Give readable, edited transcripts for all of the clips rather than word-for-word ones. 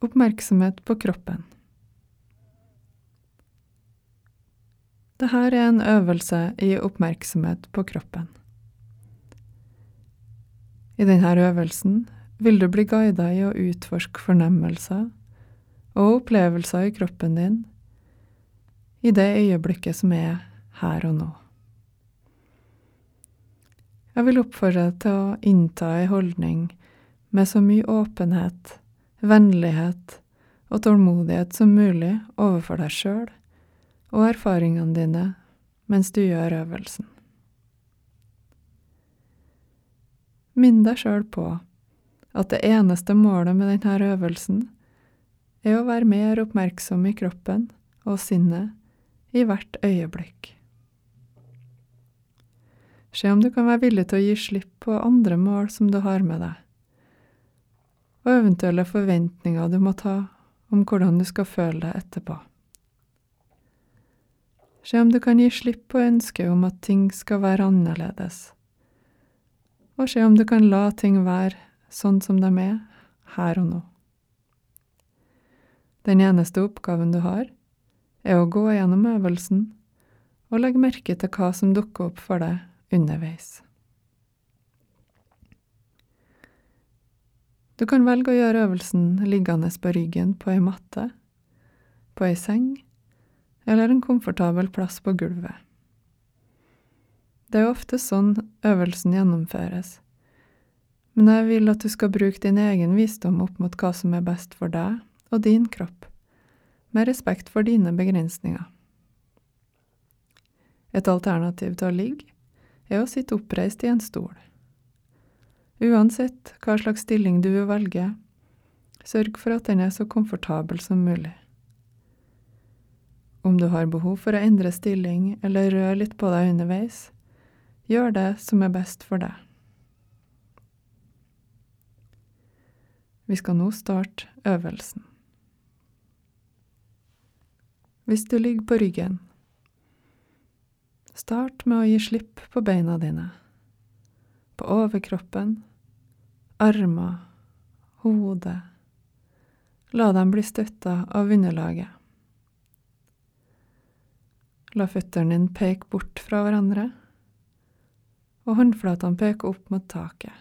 Oppmerksomhet på kroppen. Dette er en øvelse i oppmerksomhet på kroppen. I denne øvelsen vil du bli guidet i å utforske fornemmelser og opplevelser i kroppen din i det øyeblikket som er her og nå. Jeg vil oppfordre deg til å innta en holdning med så mye åpenhet, vennlighet og tålmodighet som mulig overfor deg selv og erfaringene dine mens du gjør øvelsen. Minn deg selv på at det eneste målet med denne øvelsen er å være mer oppmerksom i kroppen og sinnet i hvert øyeblikk. Se om du kan være villig til å gi slipp på andre mål som du har med deg, og eventuelle forventninger du må ta om hvordan du skal føle deg etterpå. Se om du kan gi slipp på ønsket om at ting skal være annerledes, og se om du kan la ting være sånn som de er her og nå. Den eneste oppgaven du har, er å gå gjennom øvelsen og legge merke til hva som dukker opp for deg underveis. Du kan velge å gjøre øvelsen liggende på ryggen på en matte, på en seng, eller en komfortabel plass på gulvet. Det er ofte sånn øvelsen gjennomføres, men jeg vil at du skal bruke din egen visdom opp mot hva som er best for deg og din kropp, med respekt for dine begrensninger. Et alternativ til å ligge er å sitte oppreist i en stol. Uansett hva slags stilling du vil velge, sørg for at den er så komfortabel som mulig. Om du har behov for å endre stilling eller røre litt på deg underveis, gjør det som er best for deg. Vi skal nå starte øvelsen. Hvis du ligger på ryggen, start med å gi slipp på beina dine, på overkroppen, armer, hodet. La dem bli støttet av underlaget. La føttene dine peke bort fra hverandre, og håndflatene peke opp mot taket.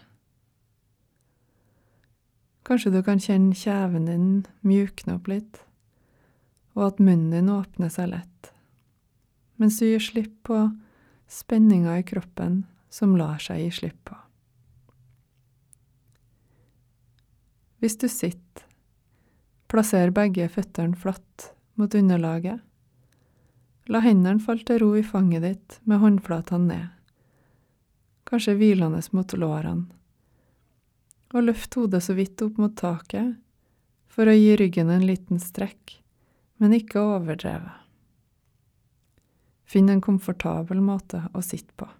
Kanskje du kan kjenne kjeven din mjukne opp litt, og at munnen din åpner seg lett, mens du gir slipp på spenninger i kroppen som lar seg gi slipp på. Hvis du sitter, plasser begge føttene flatt mot underlaget. La hendene falle til ro i fanget ditt med håndflatene ned, kanskje hvilende mot lårene, og løft hodet så vidt opp mot taket for å gi ryggen en liten strekk, men ikke overdrevet. Finn en komfortabel måte å sitte på.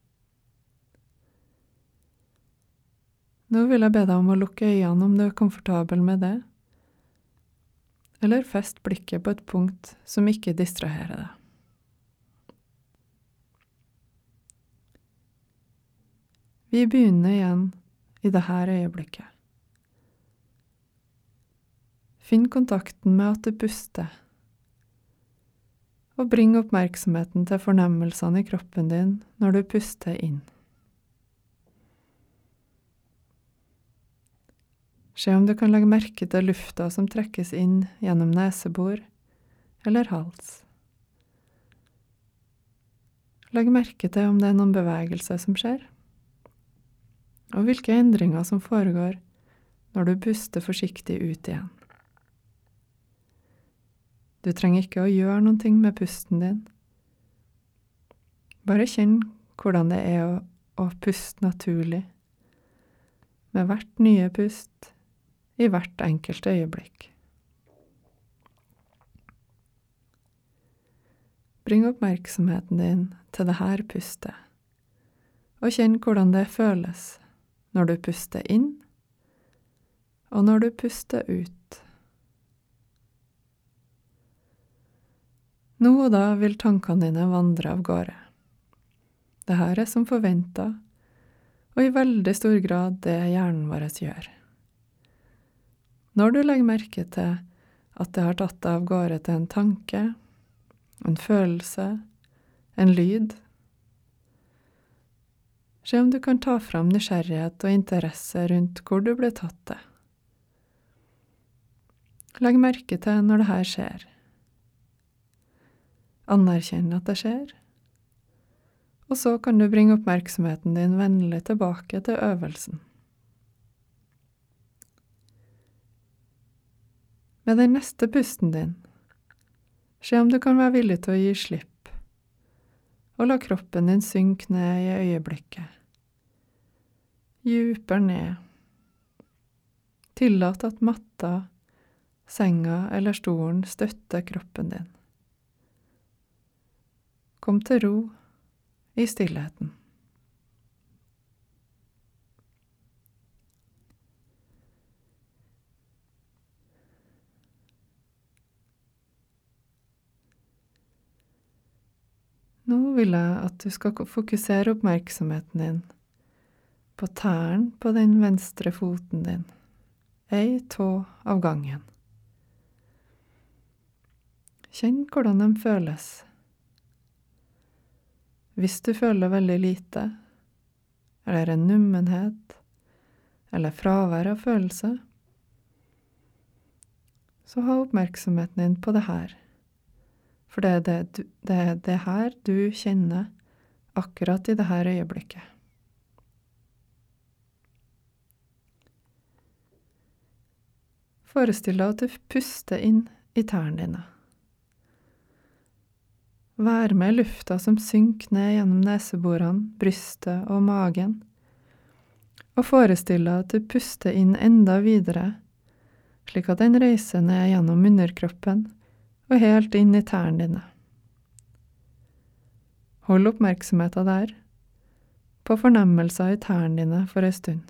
Nå vil jeg be deg om å lukke øynene om du er komfortabel med det, eller fest blikket på et punkt som ikke distraherer deg. Vi begynner igjen i dette øyeblikket. Finn kontakten med at du puster, og bring oppmerksomheten til fornemmelsene i kroppen din når du puster inn. Se om du kan legge merke til lufta som trekkes inn gjennom nesebor eller hals. Legg merke til om det er noen bevegelse som skjer, og hvilke endringer som foregår når du puster forsiktig ut igjen. Du trenger ikke å gjøre noe med pusten din. Bare kjenn hvordan det er å puste naturlig, med hvert nye pust i hvert enkelt øyeblikk. Bring oppmerksomheten din til det her pustet, og kjenn hvordan det føles når du puster inn, og når du puster ut. Nå og da vil tankene dine vandre av gårde. Dette er som forventet, og i veldig stor grad det hjernen vår gjør. Når du legger merke til at det har tatt deg av gårde til en tanke, en følelse, en lyd, se om du kan ta fram nysgjerrighet og interesse rundt hvor du ble tatt det. Legg merke til når det her skjer. Anerkjenn at det skjer, og så kan du bringe oppmerksomheten din vennlig tilbake til øvelsen. Med den neste pusten din, se om du kan være villig til å gi slipp, og la kroppen din synke ned i øyeblikket. Djupere ned. Tillat at matta, senga eller stolen støtter kroppen din. Kom til ro i stillheten. Nå vil jeg at du skal fokusere oppmerksomheten din på tæren på den venstre foten din, ei tå av gangen. Kjenn hvordan de føles. Hvis du føler veldig lite, eller en nummenhet, eller fravær av følelse, så ha oppmerksomheten din på det her. For det er det her du kjenner akkurat i det her øyeblikket. Forestill deg at du puster inn i tærne dine. Vær med lufta som synker ned gjennom neseborene, brystet og magen, og forestill deg at du puster inn enda videre, slik at den reiser ned gjennom underkroppen og helt inn i tærne dine. Hold oppmerksomheten der, på fornemmelser i tærne dine for en stund.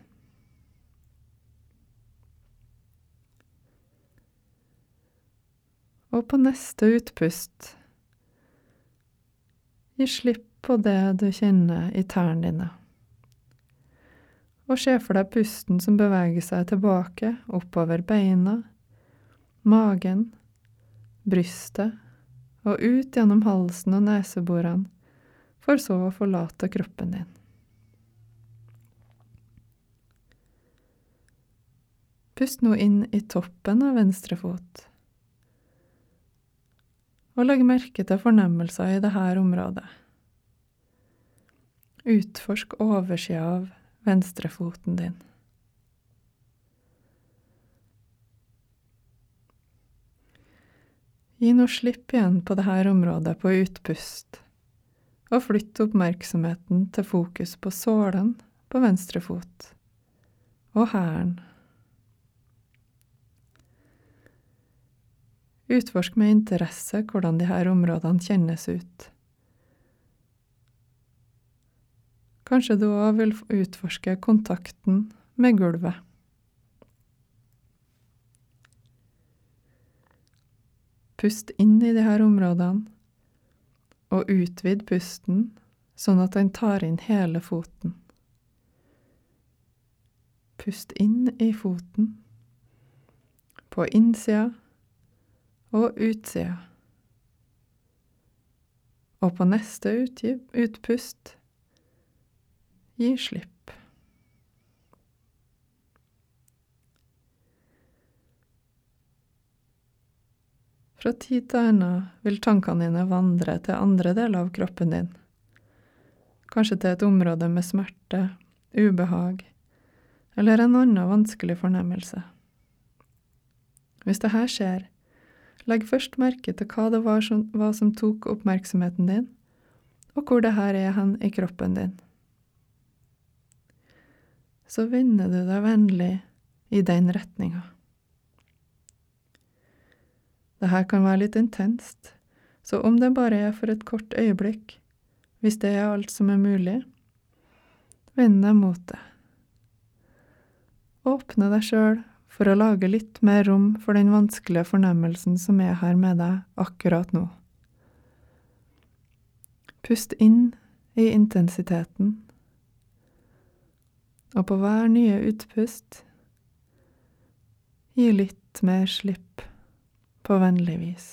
Og på neste utpust, gi slipp på det du kjenner i tærne dine. Og se for deg pusten som beveger seg tilbake, oppover beina, magen, brystet og ut gjennom halsen og neseborene, for så å forlate kroppen din. Pust nå inn i toppen av venstre fot, og legg merke til fornemmelser i dette området. Utforsk oversida av venstrefoten din. Gi nå slipp igjen på dette området på utpust, og flytt oppmerksomheten til fokus på sålen på venstre fot, og hælen. Utforsk med interesse hvordan de her områdene kjennes ut. Kanskje du også vil utforske kontakten med gulvet. Pust inn i de her områdene, og utvid pusten, sånn at den tar inn hele foten. Pust inn i foten, på innsida og utsida. Og på neste utpust, gi slipp. Fra tid til annen vil tankene dine vandre til andre deler av kroppen din. Kanskje til et område med smerte, ubehag, eller en annen vanskelig fornemmelse. Hvis det her skjer, legg først merke til hva det var som tok oppmerksomheten din, og hvor det her er hen i kroppen din. Så vender du deg vennlig i den retninga. Dette kan være litt intenst, så om det bare er for et kort øyeblikk, hvis det er alt som er mulig, vend deg mot det. Åpne deg selv for å lage litt mer rom for den vanskelige fornemmelsen som er her med deg akkurat nå. Pust inn i intensiteten, og på hver nye utpust, gi litt litt mer slipp på vennlig vis.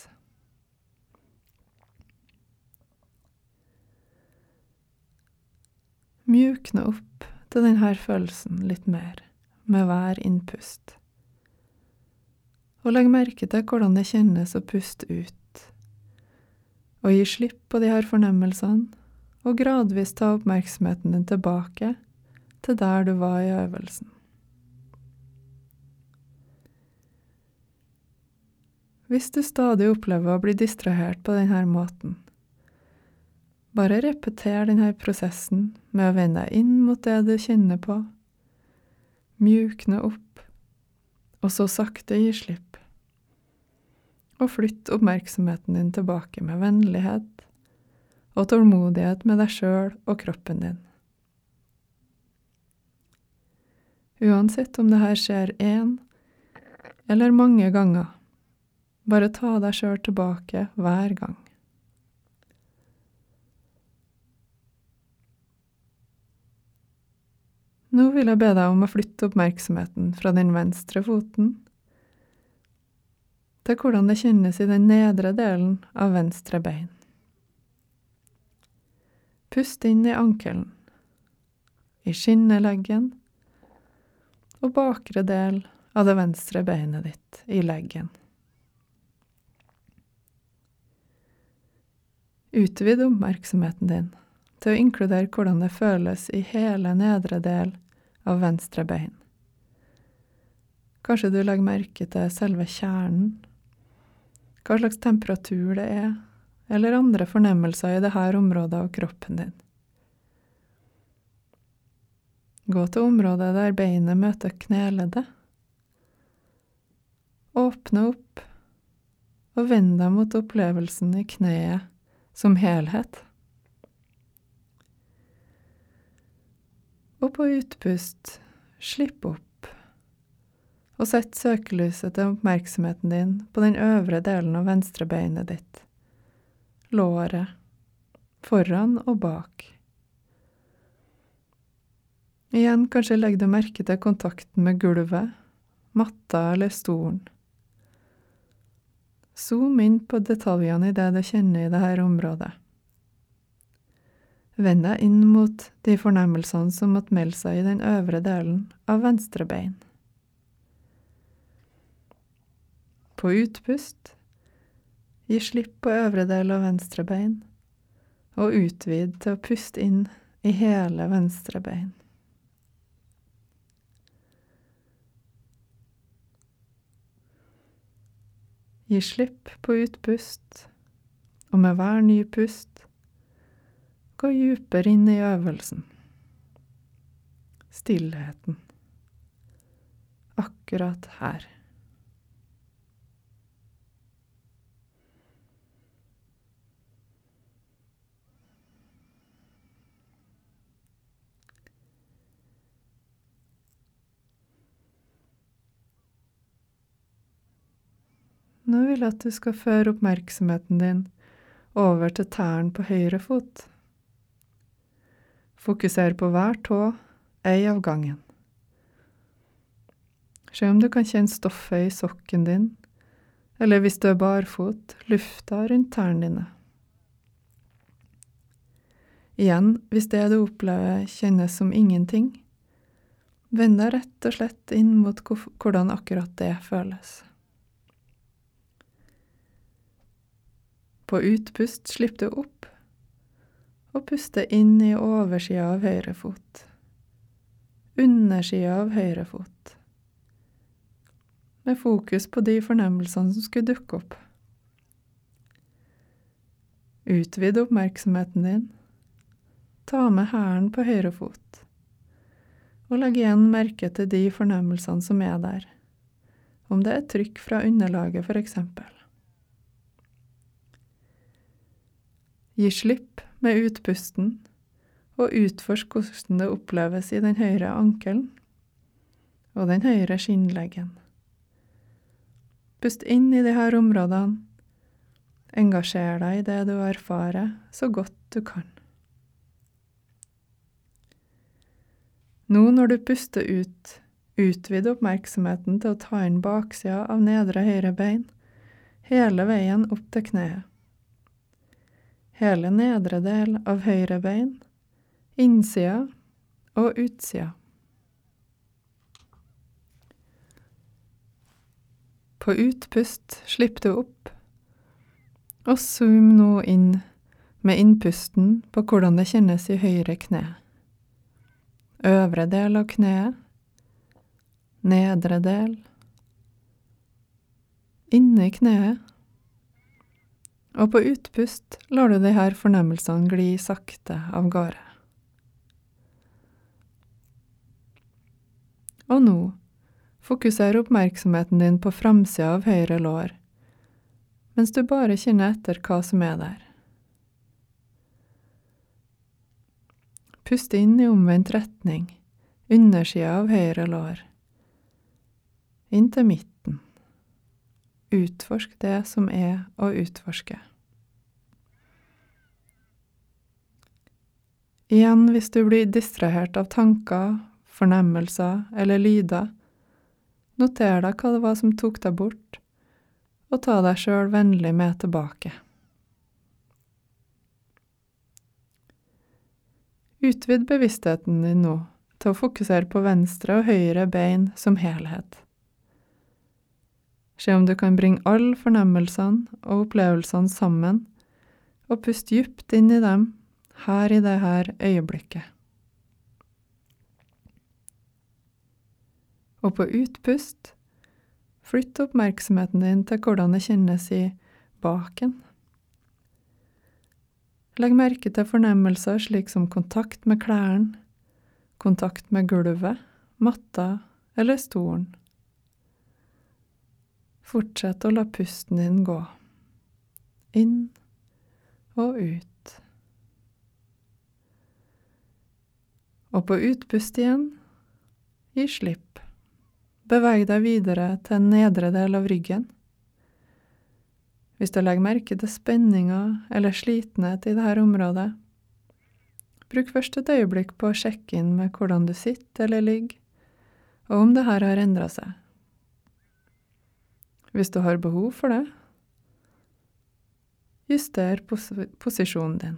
Mjukne opp til denne følelsen litt mer med hver innpust. Og legg merke til hvordan det kjennes å puste ut. Og gi slipp på de her fornemmelsene, og gradvis ta oppmerksomheten din tilbake til der du var i øvelsen. Hvis du stadig opplever å bli distrahert på denne måten, bare repeter denne prosessen med å vende deg inn mot det du kjenner på, mjukne opp, og så sakte gi slipp. Og flytt oppmerksomheten din tilbake med vennlighet og tålmodighet med deg selv og kroppen din. Uansett om det her skjer en eller mange ganger, bare ta deg selv tilbake hver gang. Nå vil jeg be deg om å flytte oppmerksomheten fra den venstre foten til hvordan det kjennes i den nedre delen av venstre bein. Pust inn i ankelen, i skinneleggen og bakre del av det venstre beinet ditt i leggen. Utvid oppmerksomheten din til å inkludere hvordan det føles i hele nedre del av venstre bein. Kanskje du legger merke til selve kjernen, hva slags temperatur det er, eller andre fornemmelser i dette området av kroppen din. Gå til området der beinet møter kneleddet. Åpne opp, og vend deg mot opplevelsen i kneet som helhet. Og på utpust, slipp opp, og sett søkelyset til oppmerksomheten din på den øvre delen av venstre beinet ditt, låret, foran og bak. Igjen kanskje legger du merke til kontakten med gulvet, matta eller stolen. Zoom inn på detaljene i det du kjenner i dette området. Vend deg inn mot de fornemmelsene som måtte melde seg i den øvre delen av venstre bein. På utpust, gi slipp på øvre del av venstre bein, og utvid til å puste inn i hele venstre bein. Gi slipp på utpust, og med hver ny pust, gå dypere inn i øvelsen. Stillheten. Akkurat her. Nå vil jeg at du skal føre oppmerksomheten din over til tærne på høyre fot. Fokuser på hver tå, ei av gangen. Se om du kan kjenne stoffet i sokken din, eller hvis du er barfot, lufta rundt tærne dine. Igjen, hvis det du opplever kjennes som ingenting, vend deg rett og slett inn mot hvordan akkurat det føles. På utpust slipp du opp, og puste inn i oversida av høyre fot, undersida av høyre fot, med fokus på de fornemmelsene som skulle dukke opp. Utvid oppmerksomheten din, ta med hælen på høyre fot, og legg igjen merke til de fornemmelsene som er der, om det er trykk fra underlaget for eksempel. Gi slipp med utpusten, og utforsk hvordan det oppleves i den høyre ankelen og den høyre skinnleggen. Pust inn i de her områdene, engasjer deg i det du erfarer så godt du kan. Nå når du puster ut, Utvid oppmerksomheten til å ta inn baksida av nedre høyre bein, hele veien opp til kneet. Hele nedre del av høyre bein, innsida og utsida. På utpust slipp du opp, og zoom nå inn med innpusten på hvordan det kjennes i høyre kne. Øvre del av kneet, nedre del, inni kneet, og på utpust lar du de her fornemmelsene gli sakte av gårde. Og nå, fokuser oppmerksomheten din på framsida av høyre lår, mens du bare kjenner etter hva som er der. Pust inn i omvendt retning, undersida av høyre lår, inn til midten. Utforsk det som er å utforske. Igjen, hvis du blir distrahert av tanker, fornemmelser eller lyder, noter deg hva det var som tok deg bort, og ta deg selv vennlig med tilbake. Utvid bevisstheten din nå til å fokusere på venstre og høyre bein som helhet. Se om du kan bringe alle fornemmelsene og opplevelsene sammen, og pust dypt inn i dem her i det her øyeblikket. Og på utpust, flytt oppmerksomheten din til hvordan det kjennes i baken. Legg merke til fornemmelser slik som kontakt med klærne, kontakt med gulvet, matta eller stolen. Fortsett å la pusten din gå, inn og ut. Og på utpust igjen, gi slipp. Beveg deg videre til en nedre del av ryggen. Hvis du legger merke til spenninger eller slitenhet i dette området, bruk først et øyeblikk på å sjekke inn med hvordan du sitter eller ligger, og om det her har endret seg. Hvis du har behov for det, juster posisjonen din.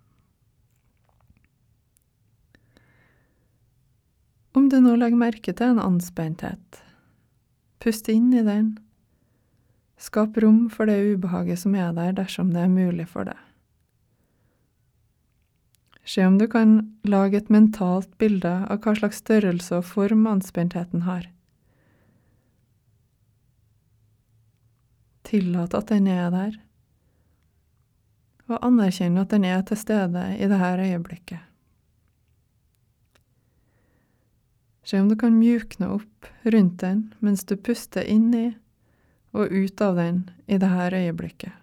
Om du nå legger merke til en anspenthet, pust inn i den. Skap rom for det ubehaget som er der dersom det er mulig for deg. Se om du kan lage et mentalt bilde av hva slags størrelse og form anspentheten har. Tillat at den er der, og anerkjenn at den er til stede i dette øyeblikket. Se om du kan mjukne opp rundt den mens du puster inn i og ut av den i dette øyeblikket.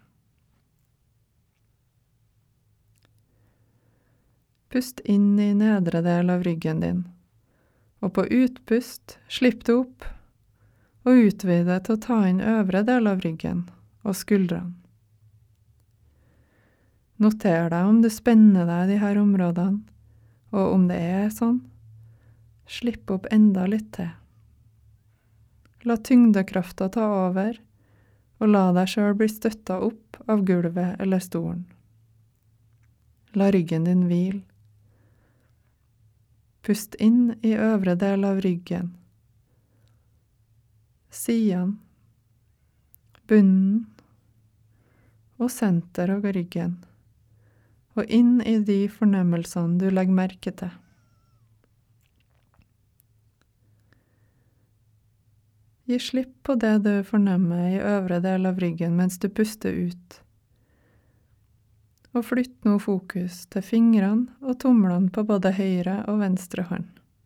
Pust inn i nedre del av ryggen din, og på utpust slipp du opp og utvide til å ta inn øvre del av ryggen og skuldrene. Noter deg om du spenner deg i de her områdene, og om det er sånn, slipp opp enda litt til. La tyngdekrafta ta over, og la deg selv bli støttet opp av gulvet eller stolen. La ryggen din hvile. Pust inn i øvre del av ryggen, sidene, bunnen og senter av ryggen, og inn i de fornemmelsene du legger merke til. Gi slipp på det du fornemmer i øvre del av ryggen mens du puster ut. Og flytt nå fokus til fingrene og tomlene på både høyre og venstre hånd.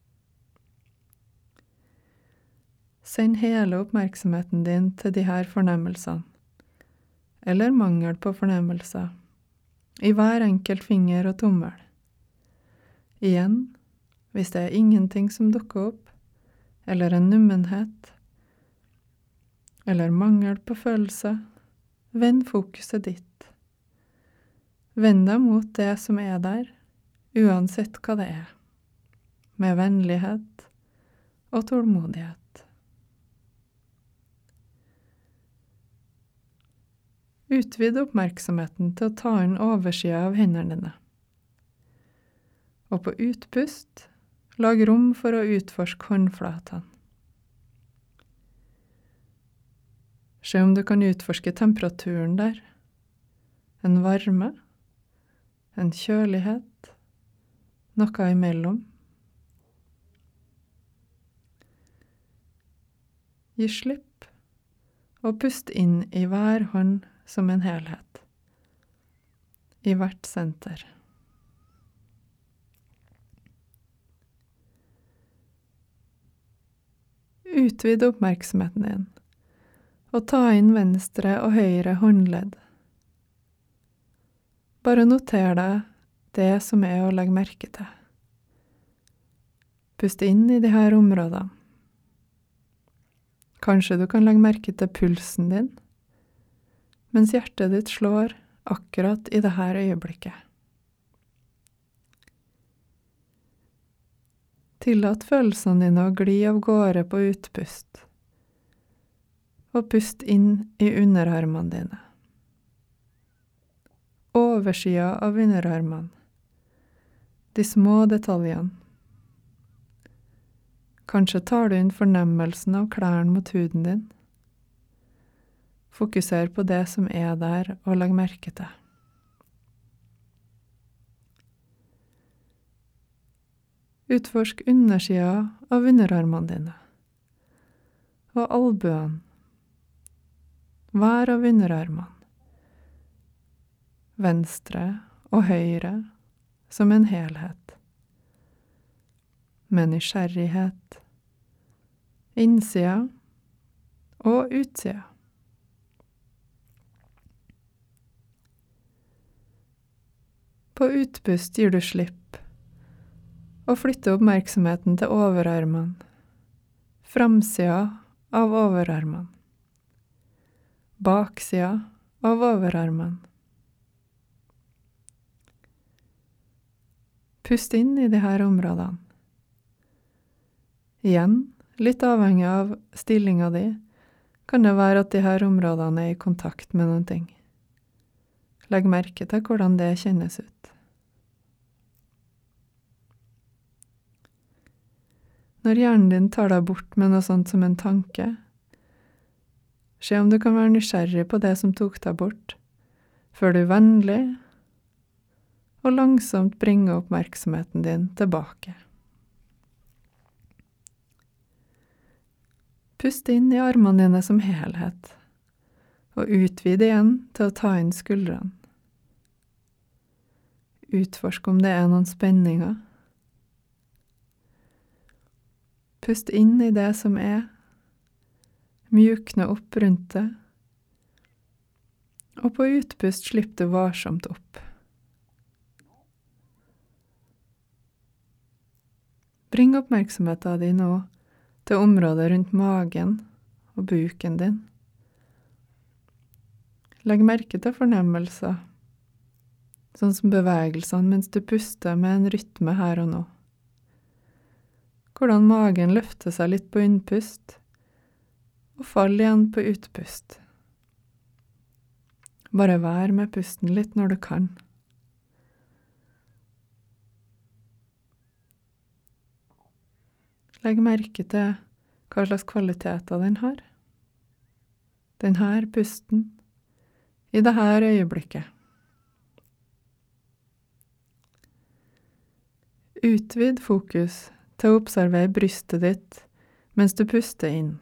Send hele oppmerksomheten din til de her fornemmelsene, eller mangel på fornemmelser, i hver enkelt finger og tommel. Igjen, hvis det er ingenting som dukker opp, eller en nummenhet, eller mangel på følelse, vend fokuset ditt. Vend deg mot det som er der, uansett hva det er, med vennlighet og tålmodighet. Utvid oppmerksomheten til å ta inn oversida av hendene dine. Og på utpust, lag rom for å utforske håndflatene. Se om du kan utforske temperaturen der. En varme, en kjølighet, noe imellom. Gi slipp, og pust inn i hver hånd som en helhet, i hvert senter. Utvid oppmerksomheten din, og ta inn venstre og høyre håndledd. Bare noter deg det som er å legge merke til. Pust inn i de her områdene. Kanskje du kan legge merke til pulsen din, mens hjertet ditt slår akkurat i det her øyeblikket. Tillat følelsene dine å gli av gårde på utpust, og pust inn i underarmene dine. Oversida av underarmene, de små detaljene. Kanskje tar du inn fornemmelsen av klærne mot huden din. Fokuser på det som er der, og legg merke til. Utforsk undersida av underarmene dine, og albuene, hver av underarmene, venstre og høyre som en helhet, med nysgjerrighet, innsida og utsida. På utpust gir du slipp, og flytter oppmerksomheten til overarmene, framsida av overarmene, baksida av overarmene. Pust inn i de her områdene. Igjen, litt avhengig av stillinga di, kan det være at de her områdene er i kontakt med noen ting. Legg merke til hvordan det kjennes ut. Når hjernen din tar deg bort med noe sånt som en tanke, se om du kan være nysgjerrig på det som tok deg bort, før du vennlig og langsomt bringer oppmerksomheten din tilbake. Pust inn i armene dine som helhet, og utvid igjen til å ta inn skuldrene. Utforsk om det er noen spenninger. Pust inn i det som er, mjukne opp rundt det, og på utpust slipp du varsomt opp. Bring oppmerksomheten din nå til området rundt magen og buken din. Legg merke til fornemmelser, sånn som bevegelsene mens du puster med en rytme her og nå. Hvordan magen løfter seg litt på innpust, og faller igjen på utpust. Bare vær med pusten litt når du kan. Legg merke til hva slags kvaliteter den har. Den her pusten, i det her øyeblikket. Utvid fokus til å observere brystet ditt mens du puster inn.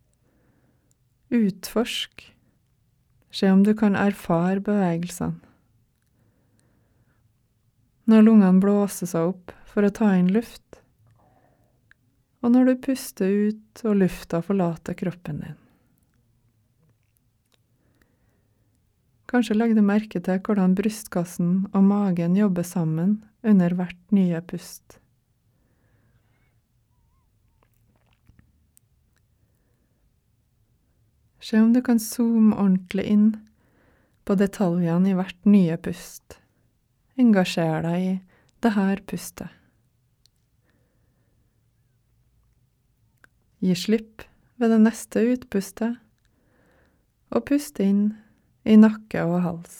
Utforsk. Se om du kan erfare bevegelsene. Når lungene blåser seg opp for å ta inn luft, og når du puster ut og lufta forlater kroppen din. Kanskje legg du merke til hvordan brystkassen og magen jobber sammen under hvert nye pust. Se om du kan zoome ordentlig inn på detaljene i hvert nye pust. Engasjer deg i det her pustet. Gi slipp ved det neste utpustet, og pust inn i nakke og hals.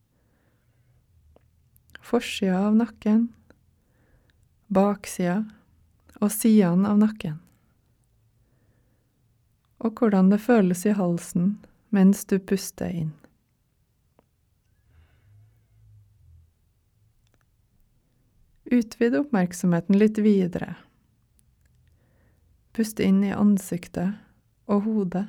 Forsida av nakken, baksida og sidene av nakken. Og hvordan det føles i halsen mens du puster inn. Utvid oppmerksomheten litt videre. Pust inn i ansiktet og hodet.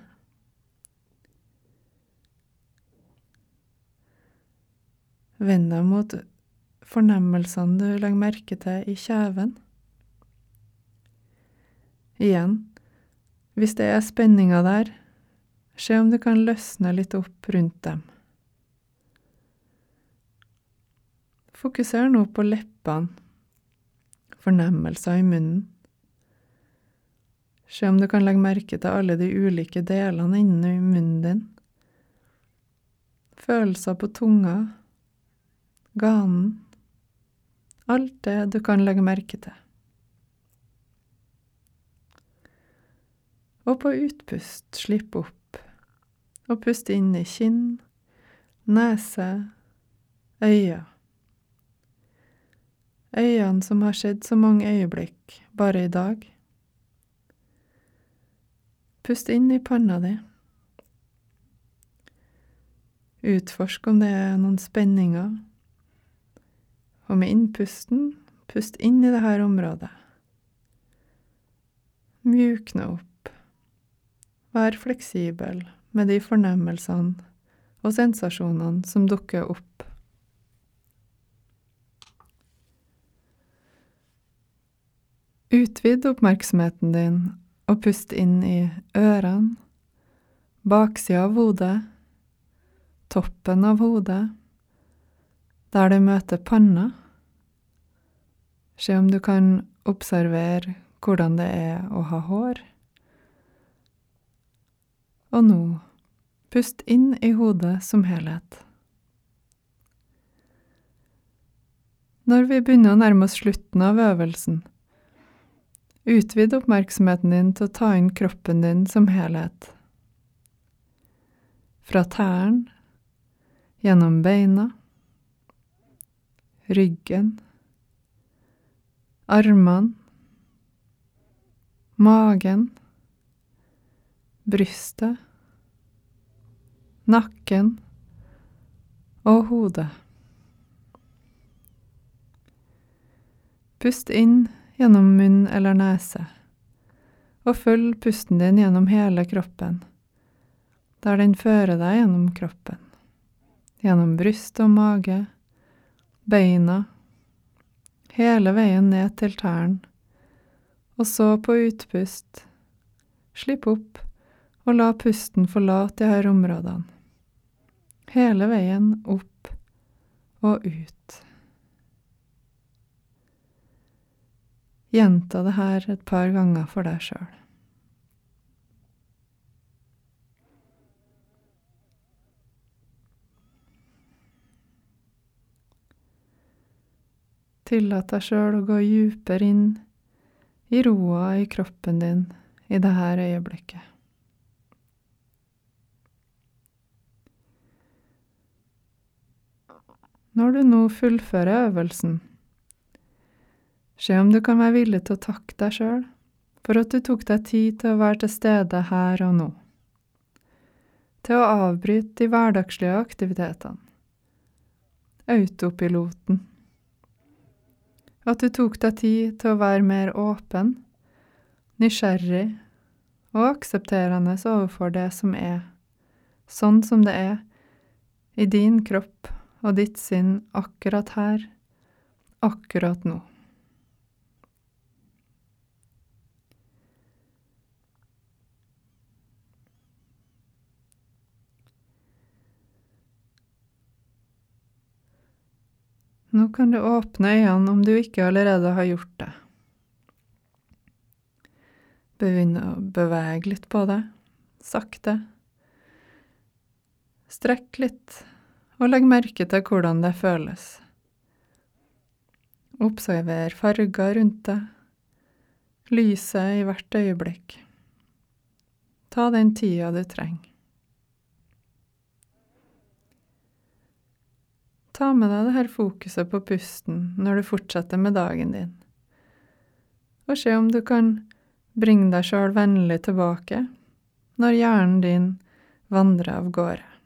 Vend deg mot fornemmelsene du legger merke til i kjeven. Igjen, hvis det er spenninger der, se om du kan løsne litt opp rundt dem. Fokuser nå på leppene, fornemmelser i munnen. Se om du kan legge merke til alle de ulike delene inni munnen din. Følelser på tunga, ganen, alt det du kan legge merke til. Og på utpust, slipp opp, og pust inn i kinn, nese, øyne. Øynene som har sett så mange øyeblikk, bare i dag. Pust inn i panna di. Utforsk om det er noen spenninger. Og med innpusten, pust inn i dette området. Mjukne opp. Vær fleksibel med de fornemmelsene og sensasjonene som dukker opp. Utvid oppmerksomheten din og pust inn i ørene, baksida av hodet, toppen av hodet, der det møter panna. Se om du kan observere hvordan det er å ha hår. Og nå, pust inn i hodet som helhet. Når vi begynner å nærme oss slutten av øvelsen, utvid oppmerksomheten din til å ta inn kroppen din som helhet. Fra tærne, gjennom beina, ryggen, armene, magen, brystet, nakken og hodet. Pust inn gjennom munn eller nese, og følg pusten din gjennom hele kroppen, der den fører deg gjennom kroppen, gjennom bryst og mage, beina, hele veien ned til tærne, og så på utpust, slipp opp og la pusten forlate de her områdene, hele veien opp og ut. Gjenta det her et par ganger for deg selv. Tillat deg selv å gå dypere inn i roa i kroppen din i det her øyeblikket. Når du nå fullfører øvelsen, se om du kan være villig til å takke deg selv for at du tok deg tid til å være til stede her og nå, til å avbryte de hverdagslige aktivitetene, autopiloten, at du tok deg tid til å være mer åpen, nysgjerrig og aksepterende overfor det som er, sånn som det er, i din kropp og ditt sinn akkurat her, akkurat nå. Nå kan du åpne øynene om du ikke allerede har gjort det. Begynn å bevege litt på det, sakte. Strekk litt, og legg merke til hvordan det føles. Observer farger rundt deg, lyset i hvert øyeblikk. Ta den tida du trenger. Ta med deg det her fokuset på pusten når du fortsetter med dagen din. Og se om du kan bringe deg selv vennlig tilbake når hjernen din vandrer av gårde.